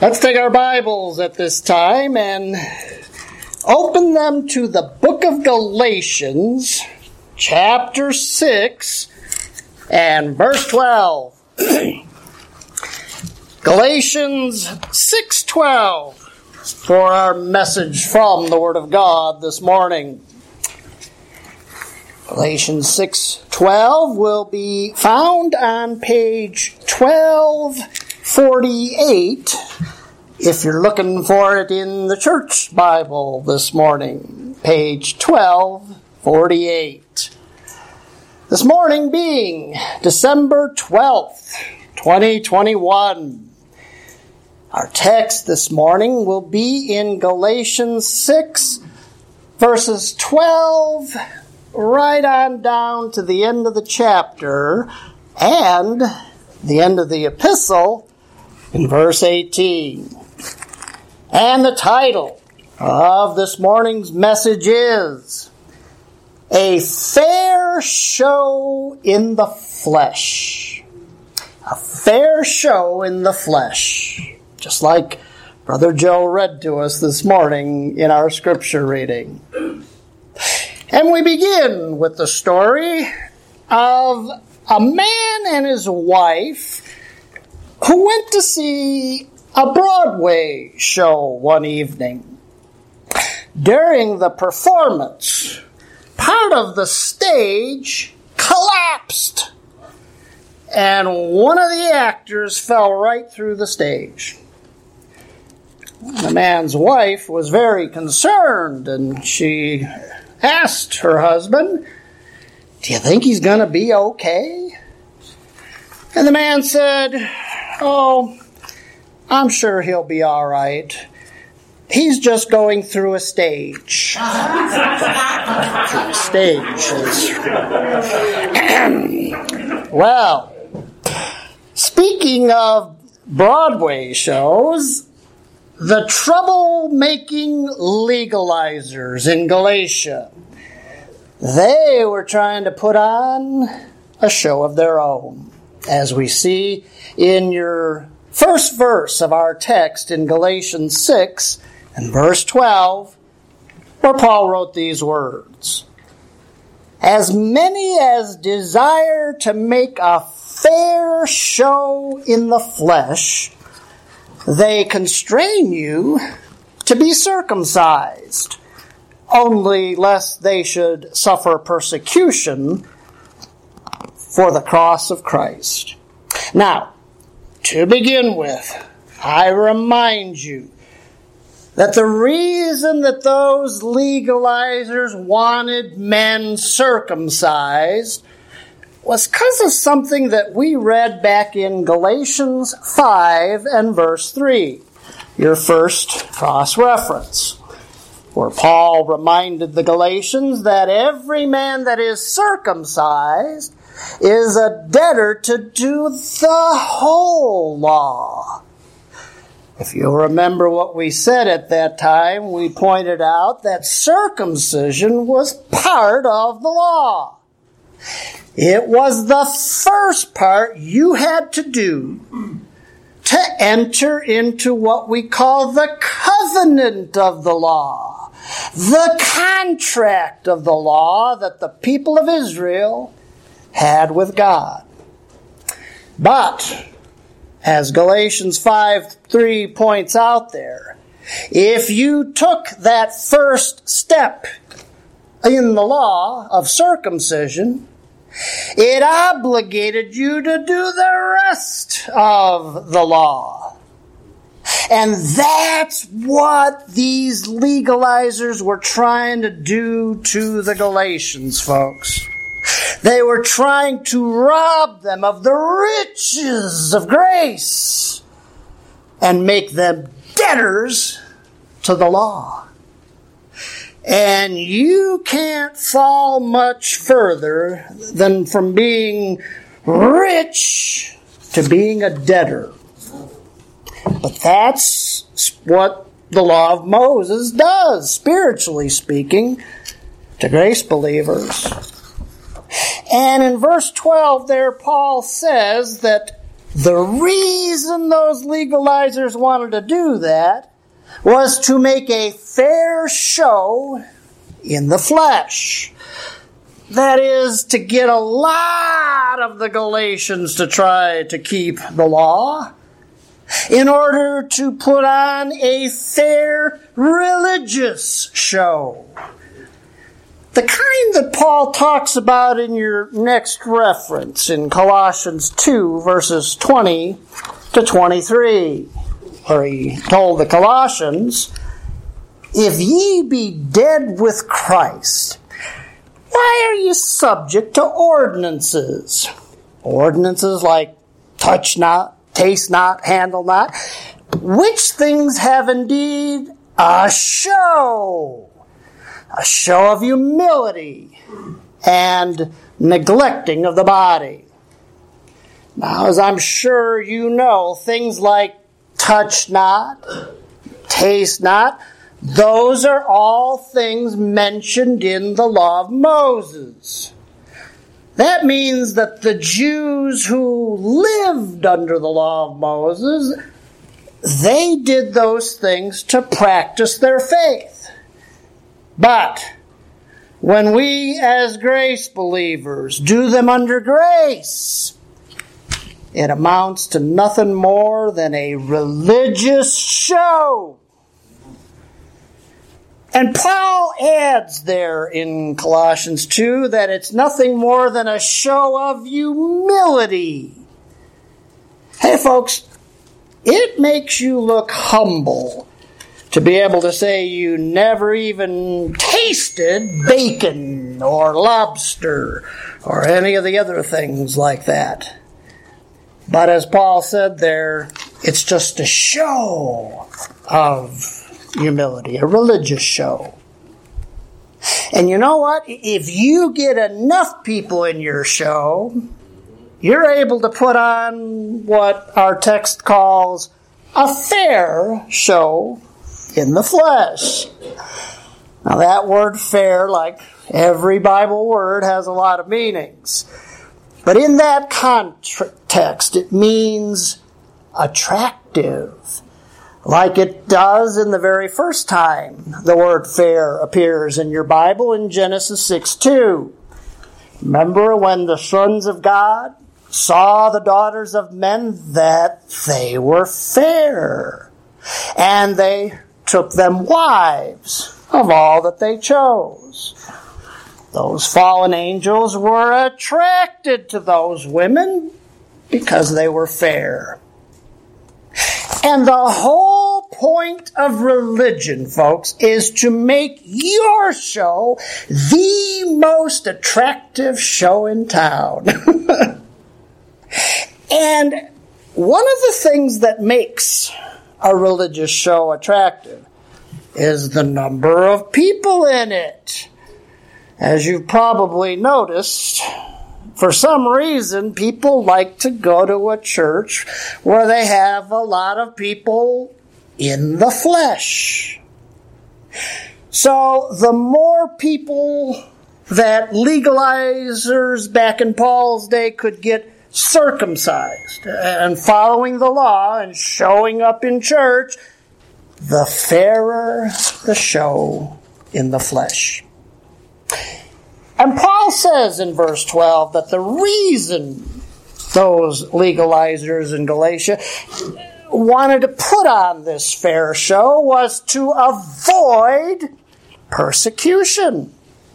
Let's take our Bibles at this time and open them to the book of Galatians, chapter 6, and verse 12. Galatians 6:12 for our message from the Word of God this morning. Galatians 6:12 will be found on page 1248 if you're looking for it in the church Bible this morning. Page 1248. This morning being December 12th, 2021. Our text this morning will be in Galatians 6, verses 12 right on down to the end of the chapter and the end of the epistle in verse 18. And the title of this morning's message is A Fair Show in the Flesh. A fair show in the flesh. Just like Brother Joe read to us this morning in our scripture reading. And we begin with the story of a man and his wife who went to see a Broadway show one evening. During the performance, part of the stage collapsed, and one of the actors fell right through the stage. The man's wife was very concerned, and she asked her husband, "Do you think he's going to be okay?" And the man said, "Oh, I'm sure he'll be all right. He's just going through a stage." Well, speaking of Broadway shows, the trouble-making legalizers in Galatia, they were trying to put on a show of their own, as we see in your first verse of our text in Galatians 6 and verse 12, where Paul wrote these words. As many as desire to make a fair show in the flesh, they constrain you to be circumcised, only lest they should suffer persecution for the cross of Christ. Now, to begin with, I remind you that the reason that those legalizers wanted men circumcised was because of something that we read back in Galatians 5 and verse 3, your first cross-reference, where Paul reminded the Galatians that every man that is circumcised is a debtor to do the whole law. If you'll remember what we said at that time, we pointed out that circumcision was part of the law. It was the first part you had to do to enter into what we call the covenant of the law, the contract of the law that the people of Israel had with God. But, as Galatians 5:3 points out there, if you took that first step in the law of circumcision, it obligated you to do the rest of the law. And that's what these legalizers were trying to do to the Galatians, folks. They were trying to rob them of the riches of grace and make them debtors to the law. And you can't fall much further than from being rich to being a debtor. But that's what the law of Moses does, spiritually speaking, to grace believers. And in verse 12 there, Paul says that The reason those legalizers wanted to do that was to make a fair show in the flesh. That is, to get a lot of the Galatians to try to keep the law in order to put on a fair religious show. The kind that Paul talks about in your next reference in Colossians 2, verses 20 to 23, where he told the Colossians, "If ye be dead with Christ, why are ye subject to ordinances?" Ordinances like touch not, taste not, handle not, which things have indeed a show of humility and neglecting of the body. Now, as I'm sure you know, things like touch not, taste not, those are all things mentioned in the law of Moses. That means that the Jews who lived under the law of Moses, they did those things to practice their faith. But when we as grace believers do them under grace, it amounts to nothing more than a religious show. And Paul adds there in Colossians 2 that it's nothing more than a show of humility. Hey folks, it makes you look humble to be able to say you never even tasted bacon or lobster or any of the other things like that. But as Paul said there, it's just a show of humility, a religious show. And you know what? If you get enough people in your show, you're able to put on what our text calls a fair show in the flesh. Now that word fair, like every Bible word, has a lot of meanings. But in that context, it means attractive, like it does in the very first time the word fair appears in your Bible in Genesis 6:2. Remember when the sons of God saw the daughters of men that they were fair, and they took them wives of all that they chose. Those fallen angels were attracted to those women because they were fair. And the whole point of religion, folks, is to make your show the most attractive show in town. And one of the things that makes a religious show attractive is the number of people in it. As you've probably noticed, for some reason, people like to go to a church where they have a lot of people in the flesh. So the more people that legalizers back in Paul's day could get circumcised and following the law and showing up in church, the fairer the show in the flesh. And Paul says in verse 12 that the reason those legalizers in Galatia wanted to put on this fair show was to avoid persecution.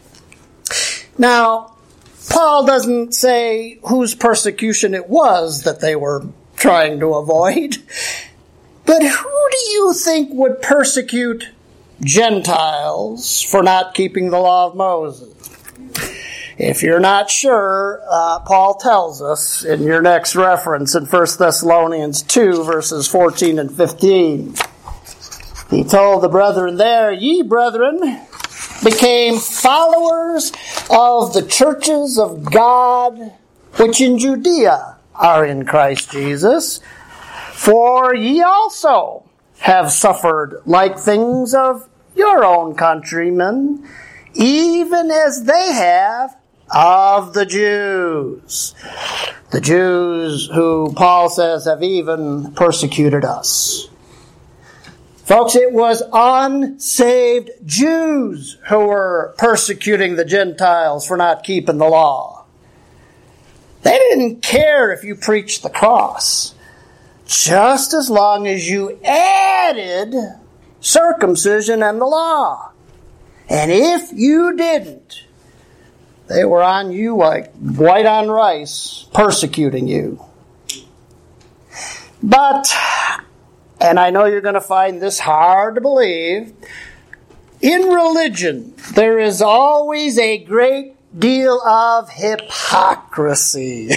Now, Paul doesn't say whose persecution it was that they were trying to avoid. But who do you think would persecute Gentiles for not keeping the law of Moses? If you're not sure, Paul tells us in your next reference in 1 Thessalonians 2, verses 14 and 15. He told the brethren there, "Ye, brethren, became followers of the churches of God, which in Judea are in Christ Jesus. For ye also have suffered like things of your own countrymen, even as they have of the Jews. The Jews who Paul says have even persecuted us. Folks, it was unsaved Jews who were persecuting the Gentiles for not keeping the law. They didn't care if you preached the cross, just as long as you added circumcision and the law. And if you didn't, they were on you like white on rice, persecuting you. But, and I know you're going to find this hard to believe, in religion, there is always a great deal of hypocrisy.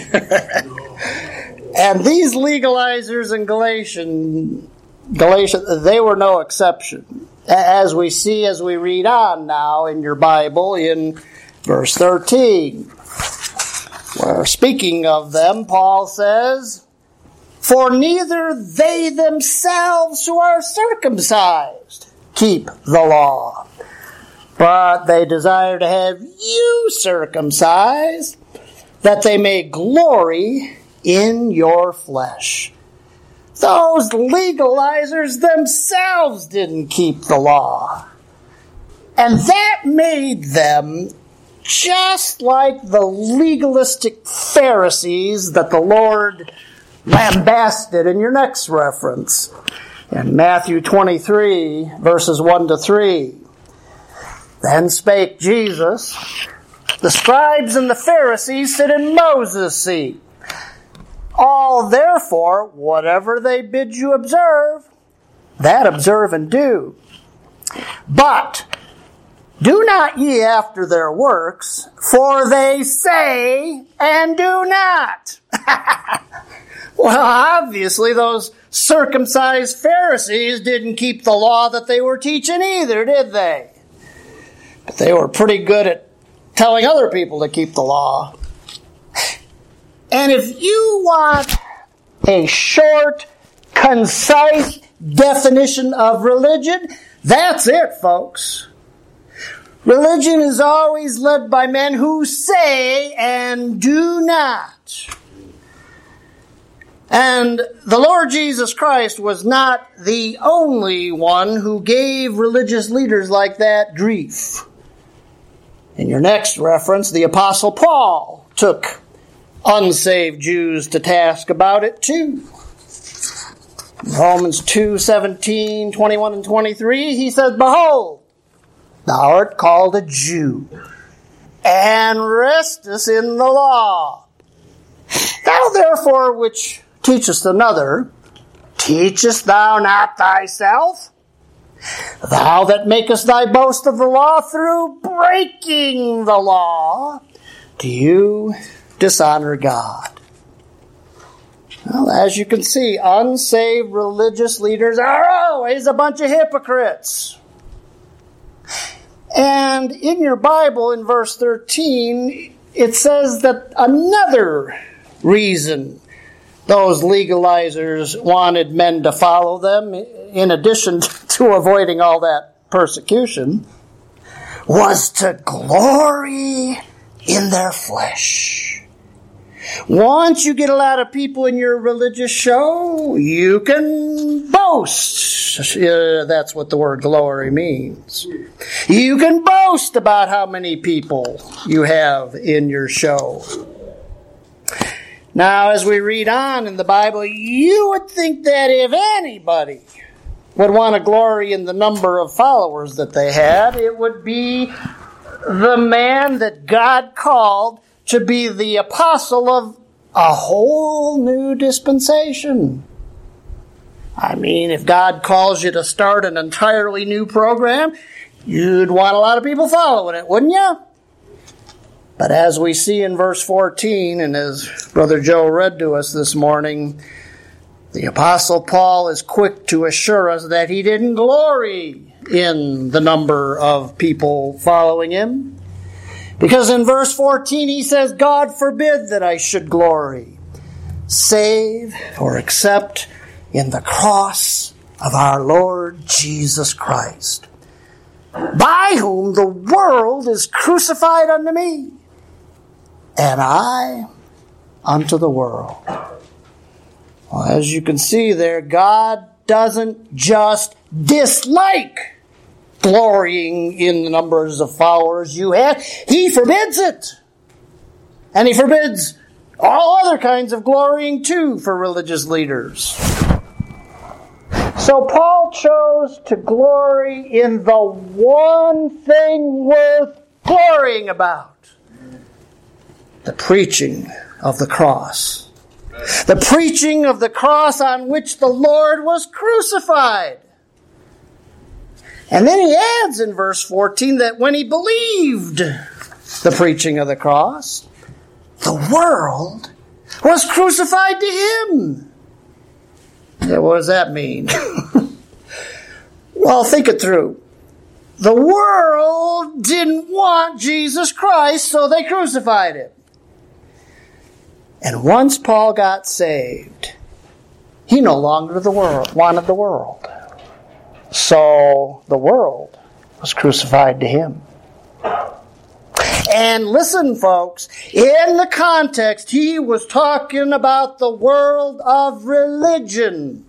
And these legalizers in Galatia, they were no exception. As we see as we read on now in your Bible in verse 13, where speaking of them, Paul says, "For neither they themselves who are circumcised keep the law, but they desire to have you circumcised, that they may glory in your flesh." Those legalizers themselves didn't keep the law. And that made them just like the legalistic Pharisees that the Lord lambasted in your next reference, in Matthew 23, verses 1 to 3. "Then spake Jesus, the scribes and the Pharisees sit in Moses' seat. All therefore, whatever they bid you observe, that observe and do. But do not ye after their works, for they say and do not." Well, obviously those circumcised Pharisees didn't keep the law that they were teaching either, did they? But they were pretty good at telling other people to keep the law. And if you want a short, concise definition of religion, that's it, folks. Religion is always led by men who say and do not. And the Lord Jesus Christ was not the only one who gave religious leaders like that grief. In your next reference, the Apostle Paul took unsaved Jews to task about it too. In Romans 2:17, 21 and 23, he says, "Behold, thou art called a Jew, and restest in the law. Thou therefore which teachest another, teachest thou not thyself? Thou that makest thy boast of the law through breaking the law, do you dishonor God?" Well, as you can see, unsaved religious leaders are always a bunch of hypocrites. And in your Bible, in verse 13, it says that another reason those legalizers wanted men to follow them, in addition to avoiding all that persecution, was to glory in their flesh. Once you get a lot of people in your religious show, you can boast. That's what the word glory means. You can boast about how many people you have in your show. Now, as we read on in the Bible, you would think that if anybody would want to glory in the number of followers that they had, it would be the man that God called to be the apostle of a whole new dispensation. I mean, if God calls you to start an entirely new program, you'd want a lot of people following it, wouldn't you? But as we see in verse 14, and as Brother Joe read to us this morning, the Apostle Paul is quick to assure us that he didn't glory in the number of people following him. Because in verse 14 he says, "God forbid that I should glory, save or except in the cross of our Lord Jesus Christ, by whom the world is crucified unto me, and I unto the world. Well, as you can see there, God doesn't just dislike glorying in the numbers of followers you have. He forbids it. And He forbids all other kinds of glorying too for religious leaders. So Paul chose to glory in the one thing worth glorying about: the preaching of the cross. The preaching of the cross on which the Lord was crucified. And then he adds in verse 14 that when he believed the preaching of the cross, the world was crucified to him. Yeah, what does that mean? Well, think it through. The world didn't want Jesus Christ, so they crucified him. And once Paul got saved, he no longer wanted the world. So the world was crucified to him. And listen, folks, in the context, he was talking about the world of religion.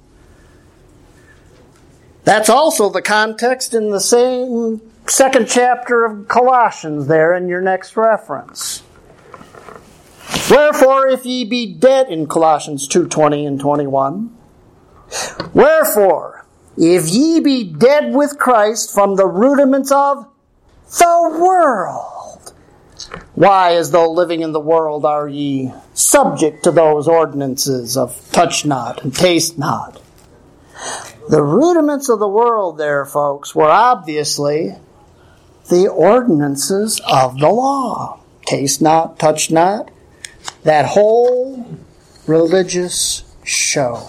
That's also the context in the same second chapter of Colossians there in your next reference. Wherefore, if ye be dead, in Colossians 2:20 and 21, wherefore, if ye be dead with Christ from the rudiments of the world, why, as though living in the world, are ye subject to those ordinances of touch not and taste not? The rudiments of the world there, folks, were obviously the ordinances of the law. Taste not, touch not, that whole religious show.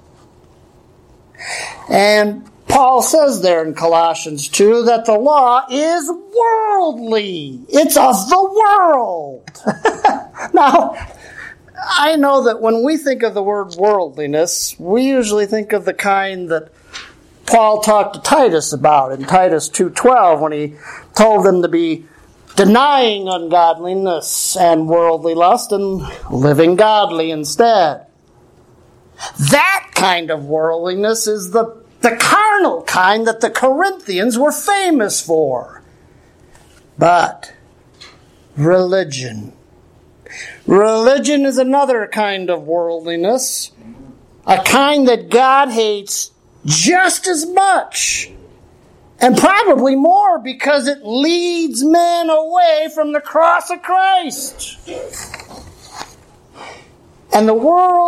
And Paul says there in Colossians 2 that the law is worldly. It's of the world. Now, I know that when we think of the word worldliness, we usually think of the kind that Paul talked to Titus about in Titus 2:12 when he told them to be denying ungodliness and worldly lust and living godly instead. That kind of worldliness is the carnal kind that the Corinthians were famous for. But religion is another kind of worldliness, a kind that God hates just as much, and probably more, because it leads men away from the cross of Christ. And the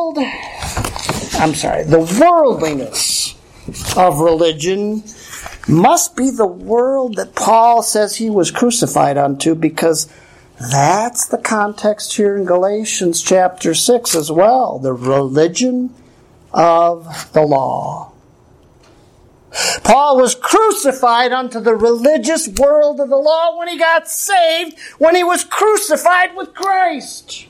worldliness of religion must be the world that Paul says he was crucified unto, because that's the context here in Galatians chapter 6 as well. The religion of the law. Paul was crucified unto the religious world of the law when he got saved, when he was crucified with Christ.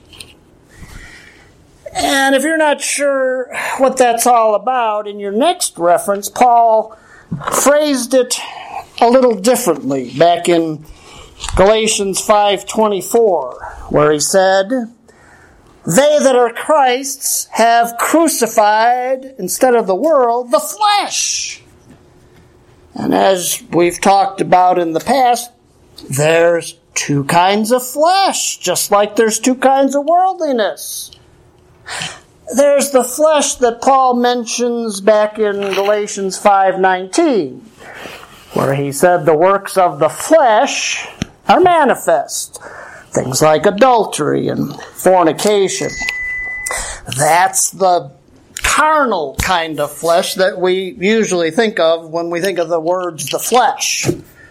And if you're not sure what that's all about, in your next reference, Paul phrased it a little differently back in Galatians 5:24, where he said, "They that are Christ's have crucified, instead of the world, the flesh." And as we've talked about in the past, there's two kinds of flesh, just like there's two kinds of worldliness. There's the flesh that Paul mentions back in Galatians 5:19, where he said the works of the flesh are manifest. Things like adultery and fornication. That's the carnal kind of flesh that we usually think of when we think of the words the flesh.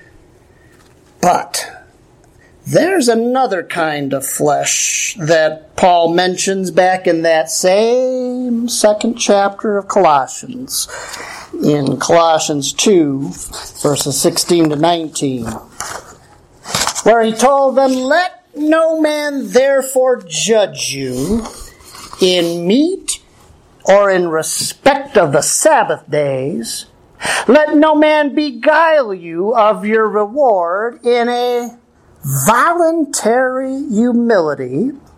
But there's another kind of flesh that Paul mentions back in that same second chapter of Colossians, in Colossians 2, verses 16 to 19, where he told them, "Let no man therefore judge you in meat or in respect of the Sabbath days. Let no man beguile you of your reward in a voluntary humility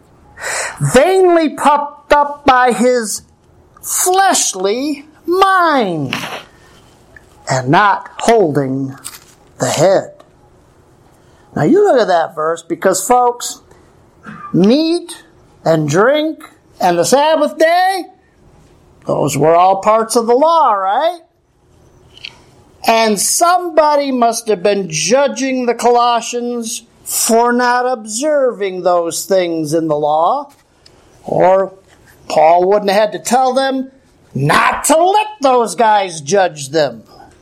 vainly puffed up by his fleshly mind, and not holding the head. Now you look at that verse, because folks, meat and drink and the Sabbath day, those were all parts of the law, right? And somebody must have been judging the Colossians for not observing those things in the law, or Paul wouldn't have had to tell them not to let those guys judge them.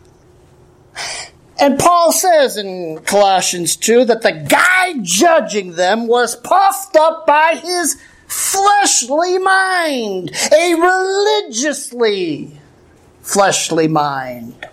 And Paul says in Colossians 2 that the guy judging them was puffed up by his fleshly mind, a religiously fleshly mind.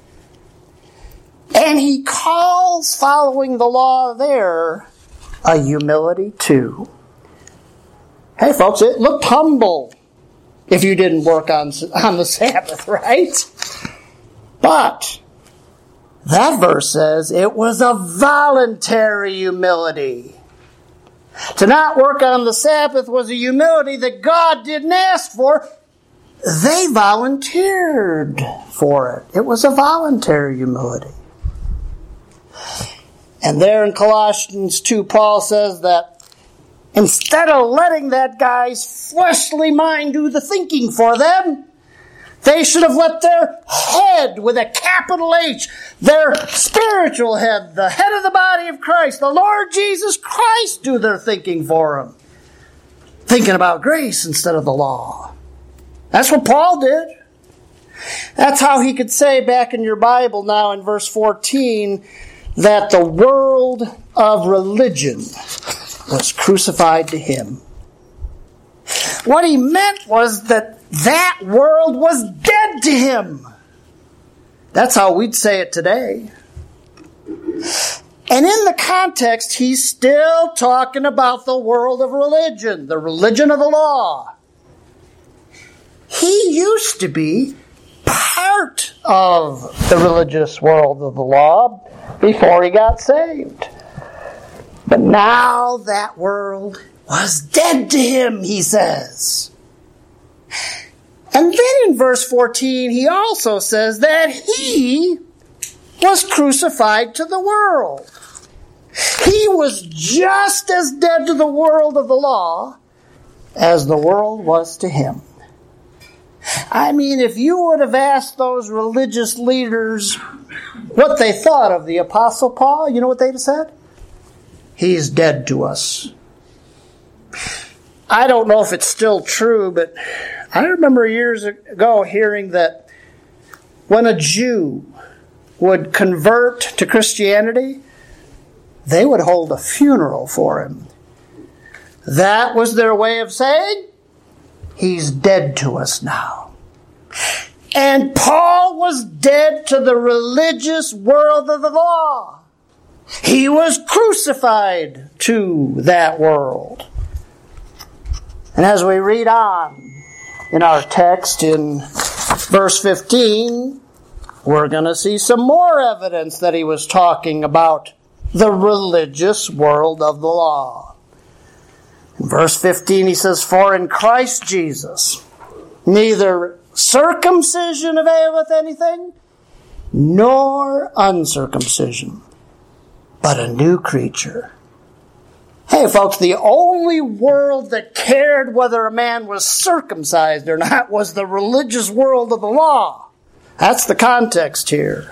And he calls following the law there a humility too. Hey folks, it looked humble if you didn't work on the Sabbath, right? But that verse says it was a voluntary humility. To not work on the Sabbath was a humility that God didn't ask for. They volunteered for it. It was a voluntary humility. And there in Colossians 2, Paul says that instead of letting that guy's fleshly mind do the thinking for them, they should have let their head, with a capital H, their spiritual head, the head of the body of Christ, the Lord Jesus Christ, do their thinking for them. Thinking about grace instead of the law. That's what Paul did. That's how he could say back in your Bible now in verse 14 that the world of religion was crucified to him. What he meant was that world was dead to him. That's how we'd say it today. And in the context, he's still talking about the world of religion, the religion of the law. He used to be part of the religious world of the law before he got saved. But now that world was dead to him, he says. And then in verse 14, he also says that he was crucified to the world. He was just as dead to the world of the law as the world was to him. I mean, if you would have asked those religious leaders what they thought of the Apostle Paul, you know what they'd have said? He's dead to us. I don't know if it's still true, but I remember years ago hearing that when a Jew would convert to Christianity, they would hold a funeral for him. That was their way of saying, he's dead to us now. And Paul was dead to the religious world of the law. He was crucified to that world. And as we read on in our text in verse 15, we're going to see some more evidence that he was talking about the religious world of the law. In verse 15 he says, "For in Christ Jesus neither circumcision availeth anything, nor uncircumcision, but a new creature." Hey folks, the only world that cared whether a man was circumcised or not was the religious world of the law. That's the context here.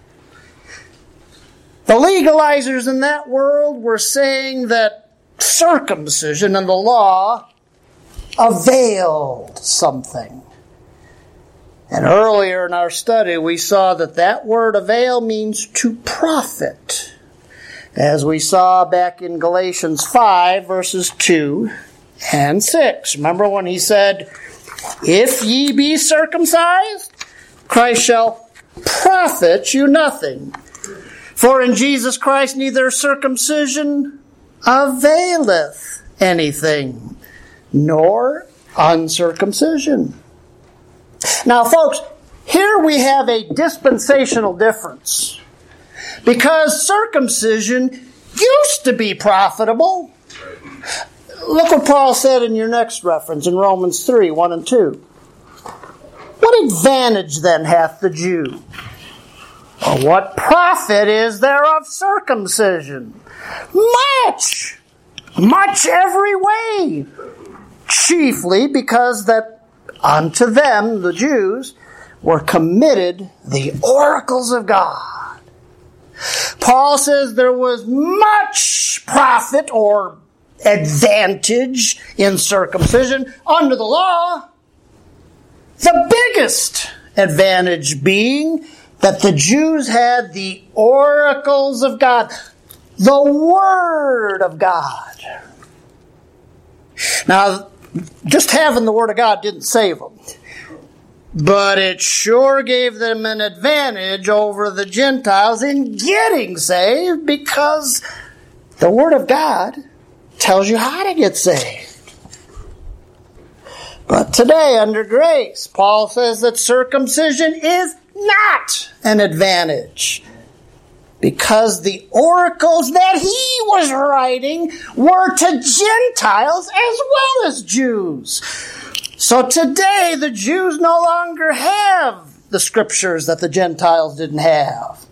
The legalizers in that world were saying that circumcision and the law availed something. And earlier in our study, we saw that that word avail means to profit. As we saw back in Galatians 5, verses 2 and 6. Remember when he said, "If ye be circumcised, Christ shall profit you nothing. For in Jesus Christ neither circumcision availeth anything, nor uncircumcision." Now, folks, here we have a dispensational difference. Because circumcision used to be profitable. Look what Paul said in your next reference in Romans 3, 1 and 2. What advantage then hath the Jew? Or what profit is there of circumcision? Much every way. Chiefly because that unto them, the Jews, were committed the oracles of God. Paul says there was much profit or advantage in circumcision under the law. The biggest advantage being that the Jews had the oracles of God, the Word of God. Now, just having the Word of God didn't save them. But it sure gave them an advantage over the Gentiles in getting saved, because the Word of God tells you how to get saved. But today, under grace, Paul says that circumcision is not an advantage, because the oracles that he was writing were to Gentiles as well as Jews. So today, the Jews no longer have the scriptures that the Gentiles didn't have.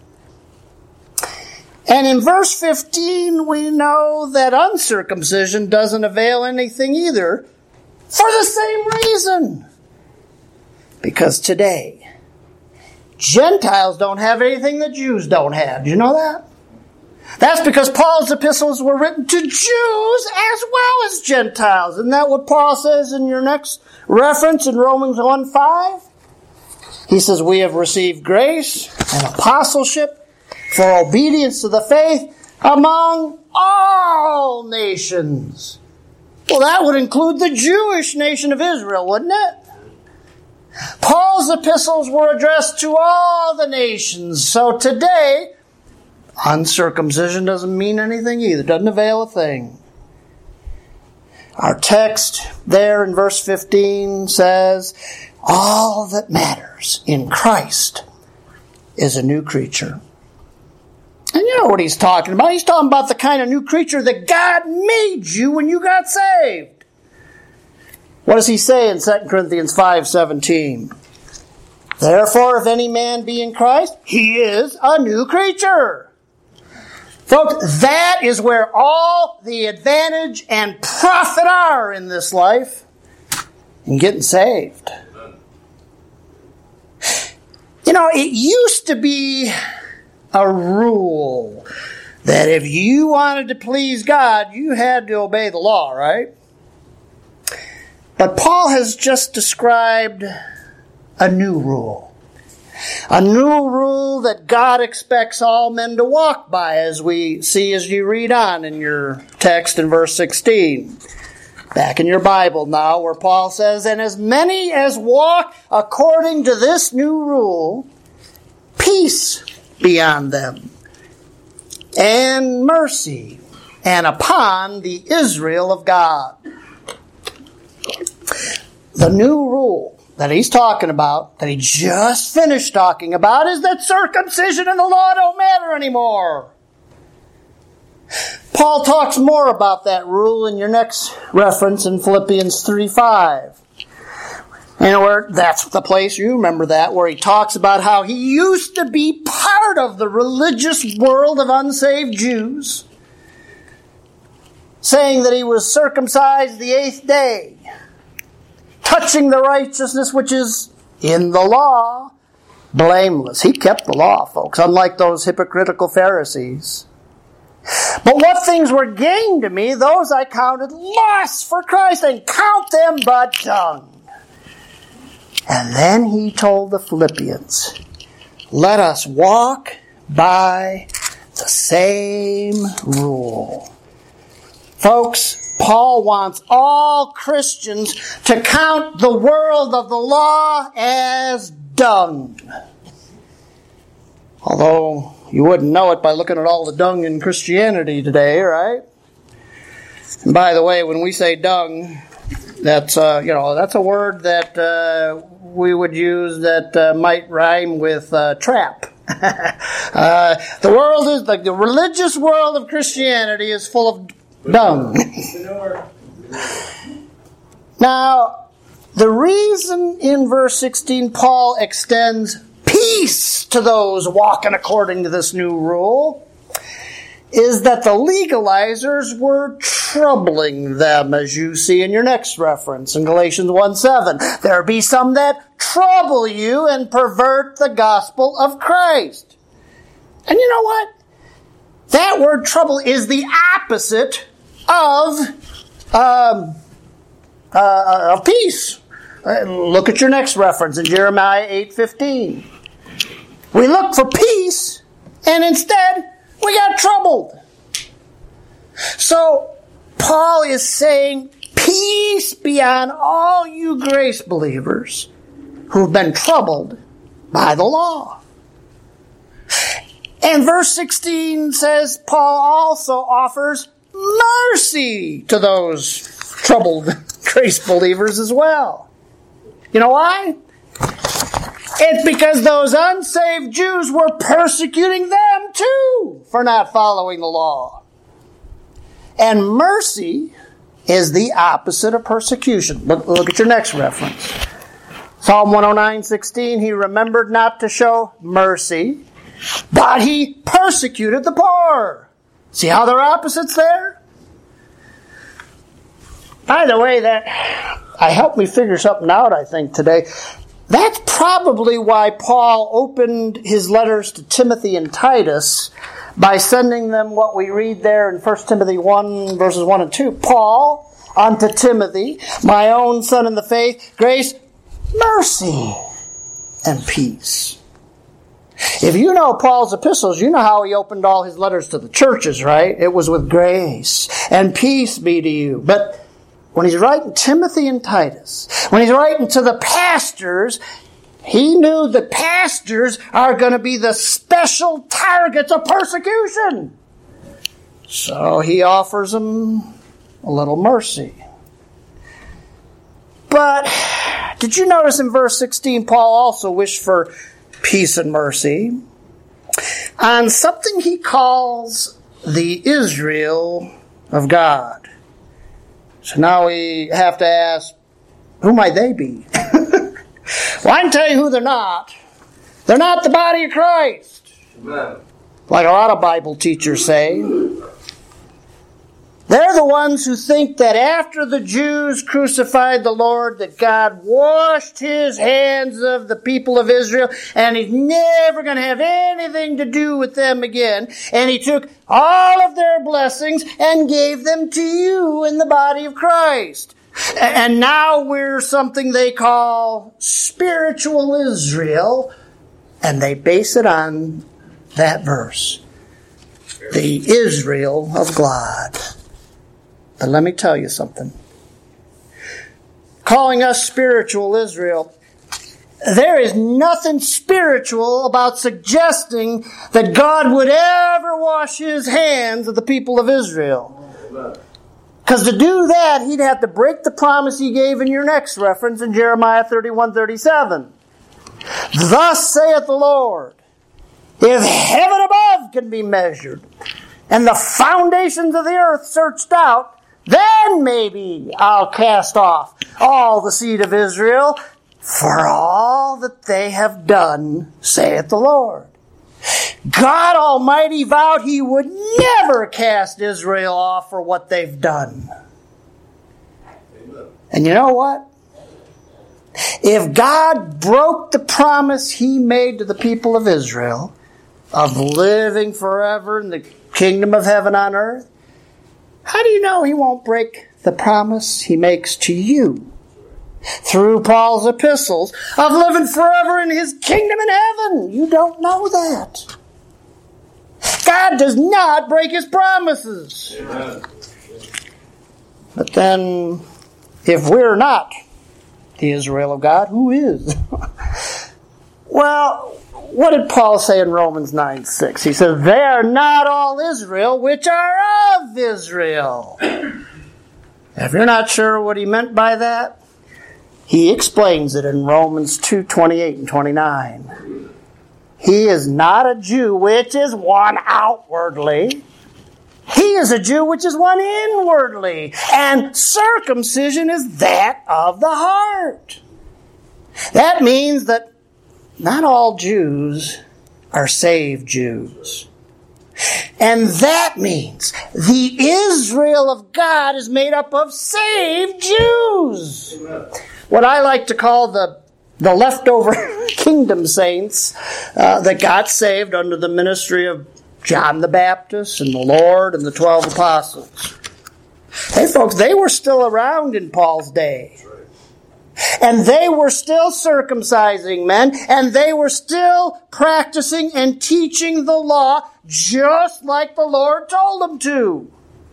And in verse 15, we know that uncircumcision doesn't avail anything either, for the same reason. Because today, Gentiles don't have anything that Jews don't have. Do you know that? That's because Paul's epistles were written to Jews as well as Gentiles. Isn't that what Paul says in your next reference in Romans 1:5? He says, we have received grace and apostleship for obedience to the faith among all nations. Well, that would include the Jewish nation of Israel, wouldn't it? Paul's epistles were addressed to all the nations. So today, uncircumcision doesn't mean anything either. Doesn't avail a thing. Our text there in verse 15 says, all that matters in Christ is a new creature. And you know what he's talking about. He's talking about the kind of new creature that God made you when you got saved. What does he say in 2 Corinthians 5:17? Therefore, if any man be in Christ, he is a new creature. Folks, that is where all the advantage and profit are in this life, in getting saved. You know, it used to be a rule that if you wanted to please God, you had to obey the law, right? But Paul has just described a new rule. A new rule that God expects all men to walk by, as we see as you read on in your text in verse 16. Back in your Bible now, where Paul says, and as many as walk according to this new rule, peace be on them, and mercy, and upon the Israel of God. The new rule that he's talking about, that he just finished talking about, is that circumcision and the law don't matter anymore. Paul talks more about that rule in your next reference in Philippians 3:5. And where that's the place, you remember that, where he talks about how he used to be part of the religious world of unsaved Jews, saying that he was circumcised the 8th day, touching the righteousness which is in the law, blameless. He kept the law, folks, unlike those hypocritical Pharisees. But what things were gained to me, those I counted loss for Christ, and count them but dung. And then he told the Philippians, let us walk by the same rule. Folks, Paul wants all Christians to count the world of the law as dung. Although you wouldn't know it by looking at all the dung in Christianity today, right? And by the way, when we say dung, that's that's a word that we would use that might rhyme with trap. The world is the religious world of Christianity is full of dung. Now, the reason in verse 16 Paul extends peace to those walking according to this new rule is that the legalizers were troubling them, as you see in your next reference in Galatians 1:7. There be some that trouble you and pervert the gospel of Christ. And you know what? That word trouble is the opposite of peace. Look at your next reference in Jeremiah 8:15. We look for peace, and instead we got troubled. So Paul is saying, peace be on all you grace believers who've been troubled by the law. And verse 16 says Paul also offers mercy to those troubled grace believers as well. You know why? It's because those unsaved Jews were persecuting them too for not following the law. And mercy is the opposite of persecution. Look at your next reference. Psalm 109:16, he remembered not to show mercy, but he persecuted the poor. See how they're opposites there? By the way, that helped me figure something out, I think, today. That's probably why Paul opened his letters to Timothy and Titus by sending them what we read there in 1 Timothy 1, verses 1 and 2. Paul, unto Timothy, my own son in the faith, grace, mercy, and peace. If you know Paul's epistles, you know how he opened all his letters to the churches, right? It was with grace and peace be to you. But when he's writing Timothy and Titus, when he's writing to the pastors, he knew the pastors are going to be the special targets of persecution. So he offers them a little mercy. But did you notice in verse 16, Paul also wished for peace and mercy on something he calls the Israel of God? So now we have to ask, who might they be? Well, I can tell you who they're not. They're not the body of Christ. Amen. Like a lot of Bible teachers say. They're the ones who think that after the Jews crucified the Lord, that God washed his hands of the people of Israel, and he's never going to have anything to do with them again. And he took all of their blessings and gave them to you in the body of Christ. And now we're something they call spiritual Israel, and they base it on that verse. The Israel of God. But let me tell you something. Calling us spiritual Israel, there is nothing spiritual about suggesting that God would ever wash his hands of the people of Israel. Because to do that, he'd have to break the promise he gave in your next reference in Jeremiah 31:37. Thus saith the Lord, if heaven above can be measured, and the foundations of the earth searched out, then maybe I'll cast off all the seed of Israel for all that they have done, saith the Lord. God Almighty vowed he would never cast Israel off for what they've done. Amen. And you know what? If God broke the promise he made to the people of Israel of living forever in the kingdom of heaven on earth, how do you know he won't break the promise he makes to you through Paul's epistles of living forever in his kingdom in heaven? You don't know that. God does not break his promises. Amen. But then, if we're not the Israel of God, who is? Well, what did Paul say in Romans 9:6? He says, they are not all Israel which are of Israel. If you're not sure what he meant by that, he explains it in Romans 2:28 and 29. He is not a Jew which is one outwardly, He is a Jew which is one inwardly, and circumcision is that of the heart. That means that not all Jews are saved Jews. And that means the Israel of God is made up of saved Jews. Amen. What I like to call the leftover kingdom saints that got saved under the ministry of John the Baptist and the Lord and the 12 apostles. Hey folks, they were still around in Paul's day. And they were still circumcising men, and they were still practicing and teaching the law just like the Lord told them to.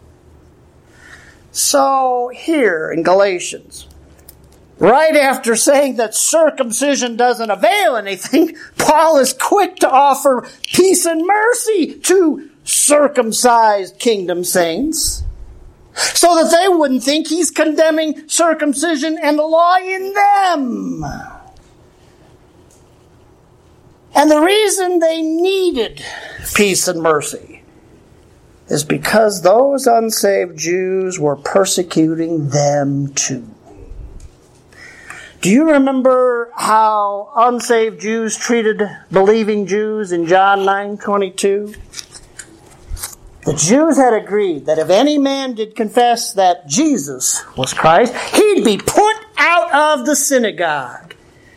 So here in Galatians, right after saying that circumcision doesn't avail anything, Paul is quick to offer peace and mercy to circumcised kingdom saints, so that they wouldn't think he's condemning circumcision and the law in them. And the reason they needed peace and mercy is because those unsaved Jews were persecuting them too. Do you remember how unsaved Jews treated believing Jews in John 9:22? The Jews had agreed that if any man did confess that Jesus was Christ, he'd be put out of the synagogue.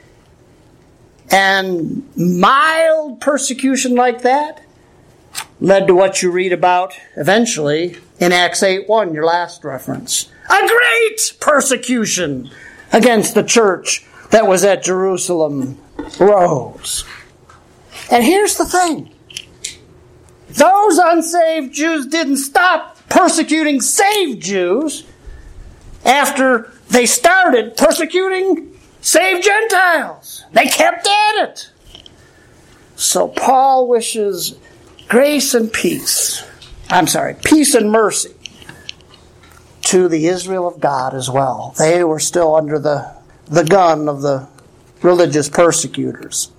And mild persecution like that led to what you read about eventually in Acts 8:1, your last reference. A great persecution against the church that was at Jerusalem rose. And here's the thing. Those unsaved Jews didn't stop persecuting saved Jews after they started persecuting saved Gentiles. They kept at it. So Paul wishes peace and mercy to the Israel of God as well. They were still under the gun of the religious persecutors.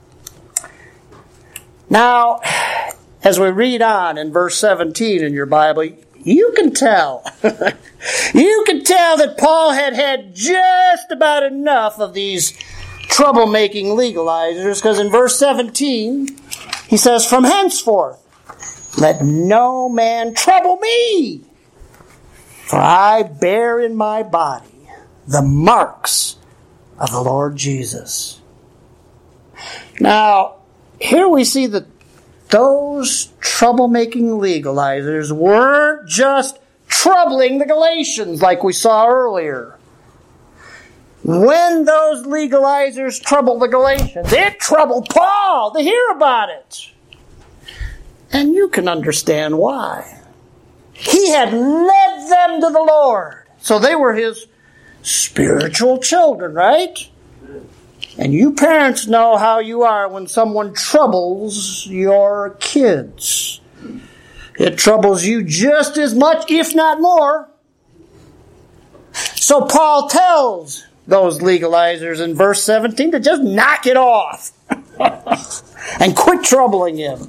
Now, as we read on in verse 17 in your Bible, you can tell. You can tell that Paul had just about enough of these troublemaking legalizers, because in verse 17, he says, "From henceforth, let no man trouble me, for I bear in my body the marks of the Lord Jesus." Now, here we see that those troublemaking legalizers weren't just troubling the Galatians like we saw earlier. When those legalizers troubled the Galatians, it troubled Paul to hear about it. And you can understand why. He had led them to the Lord. So they were his spiritual children, right? And you parents know how you are when someone troubles your kids. It troubles you just as much, if not more. So Paul tells those legalizers in verse 17 to just knock it off and quit troubling him.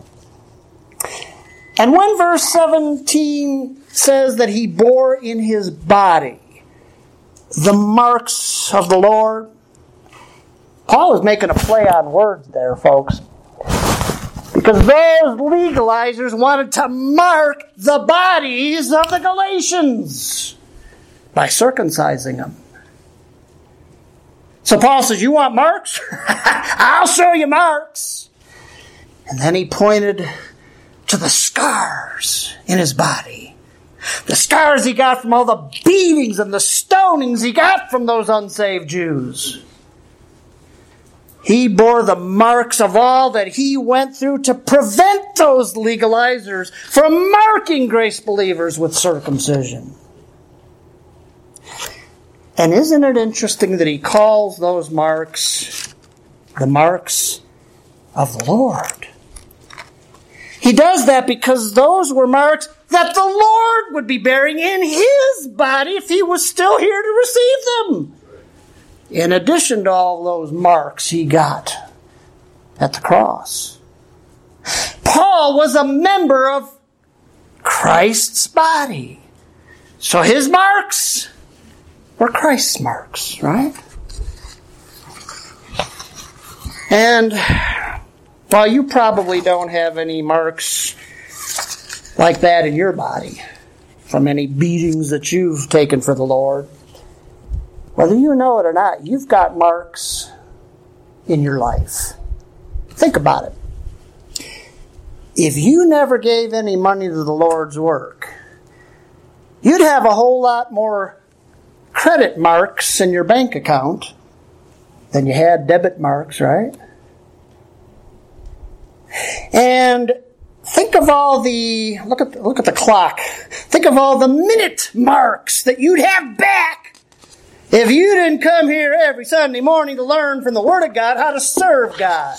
And when verse 17 says that he bore in his body the marks of the Lord, Paul is making a play on words there, folks. Because those legalizers wanted to mark the bodies of the Galatians by circumcising them. So Paul says, "You want marks? I'll show you marks." And then he pointed to the scars in his body. The scars he got from all the beatings and the stonings he got from those unsaved Jews. He bore the marks of all that he went through to prevent those legalizers from marking grace believers with circumcision. And isn't it interesting that he calls those marks the marks of the Lord? He does that because those were marks that the Lord would be bearing in his body if he was still here to receive them. In addition to all those marks he got at the cross. Paul was a member of Christ's body. So his marks were Christ's marks, right? And while you probably don't have any marks like that in your body from any beatings that you've taken for the Lord, whether you know it or not, you've got marks in your life. Think about it. If you never gave any money to the Lord's work, you'd have a whole lot more credit marks in your bank account than you had debit marks, right? And think of all the, look at the clock. Think of all the minute marks that you'd have back if you didn't come here every Sunday morning to learn from the Word of God how to serve God.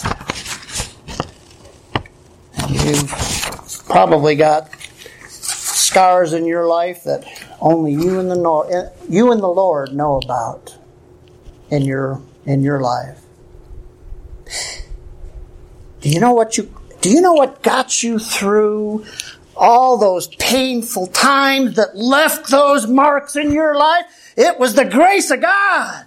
You've probably got scars in your life that only you and the Lord know about in your life. Do you know what got you through all those painful times that left those marks in your life? It was the grace of God.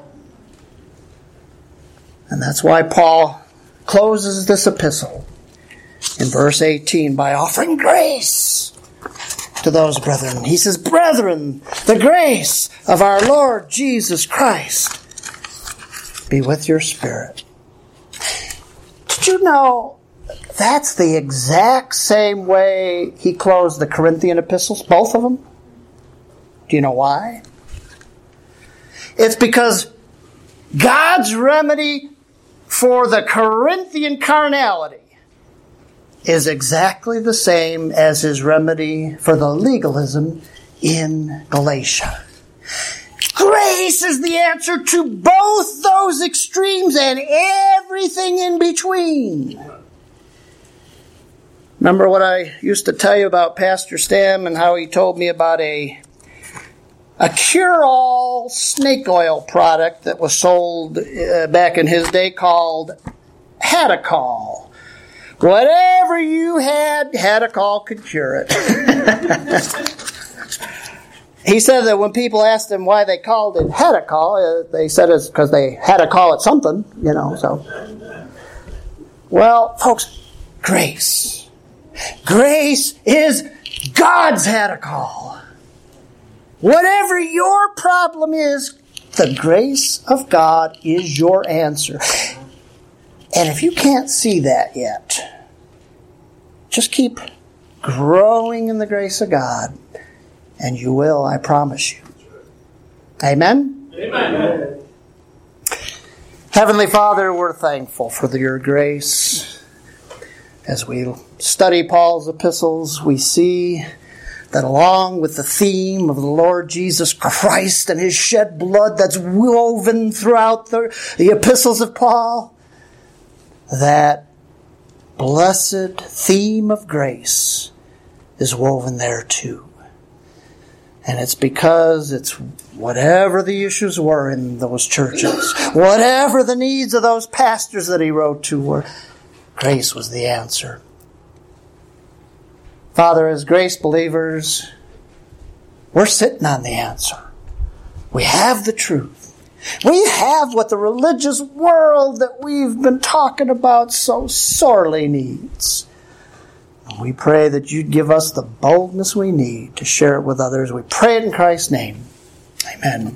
And that's why Paul closes this epistle in verse 18 by offering grace to those brethren. He says, "Brethren, the grace of our Lord Jesus Christ be with your spirit." Did you know that's the exact same way he closed the Corinthian epistles, both of them? Do you know why? It's because God's remedy for the Corinthian carnality is exactly the same as his remedy for the legalism in Galatia. Grace is the answer to both those extremes and everything in between. Remember what I used to tell you about Pastor Stam and how he told me about a cure-all snake oil product that was sold back in his day called Hadacol. Whatever you had, Hadacol could cure it. He said that when people asked him why they called it Hadacol, they said it's because they had to call it something, so. Well, folks, grace. Grace is God's Hadacol. Whatever your problem is, the grace of God is your answer. And if you can't see that yet, just keep growing in the grace of God, and you will, I promise you. Amen? Amen. Heavenly Father, we're thankful for your grace. As we study Paul's epistles, we see that along with the theme of the Lord Jesus Christ and his shed blood that's woven throughout the epistles of Paul, that blessed theme of grace is woven there too. And it's because it's whatever the issues were in those churches, whatever the needs of those pastors that he wrote to were, grace was the answer. Father, as grace believers, we're sitting on the answer. We have the truth. We have what the religious world that we've been talking about so sorely needs. And we pray that you'd give us the boldness we need to share it with others. We pray it in Christ's name. Amen.